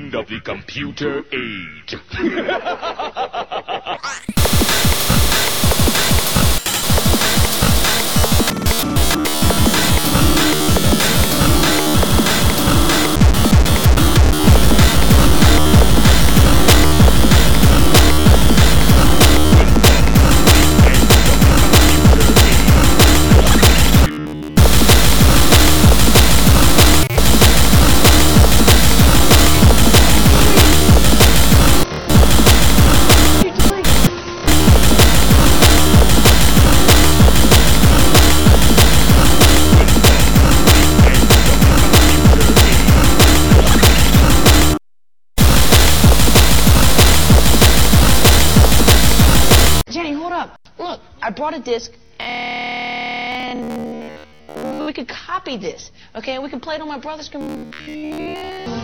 end of the computer age. Jenny, hold up. Look, I brought a disc, and we could copy this, okay? We can play it on my brother's computer.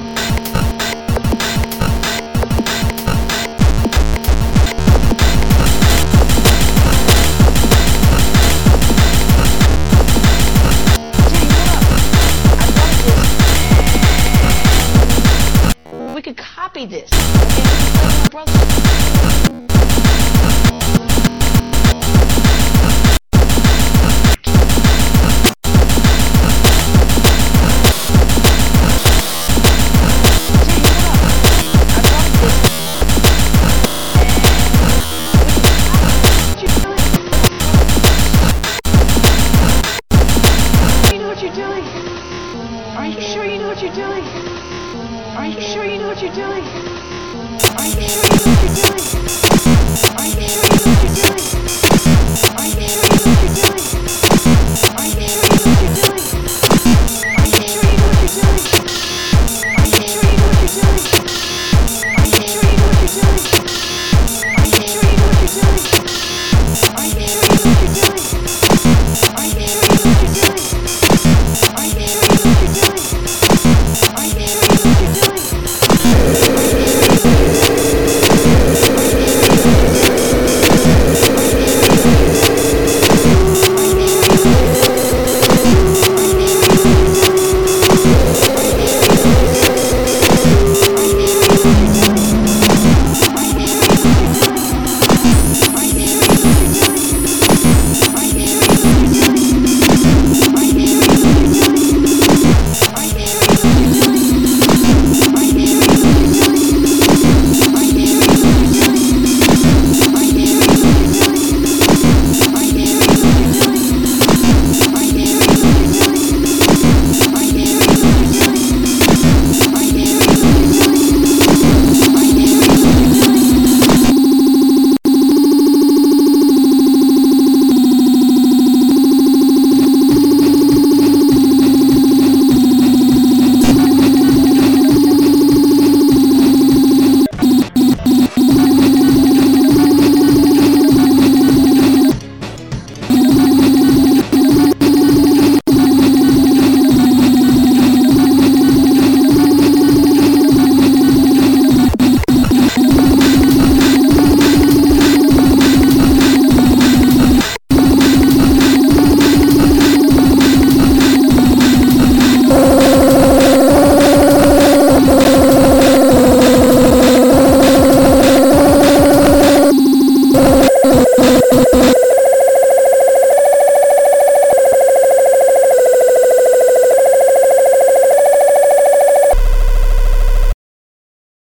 We could copy this. Okay? We could play it on my brother's Are you sure you know what you're doing? Are you sure you know what you're doing? Are you sure you know what you're doing? Are you sure?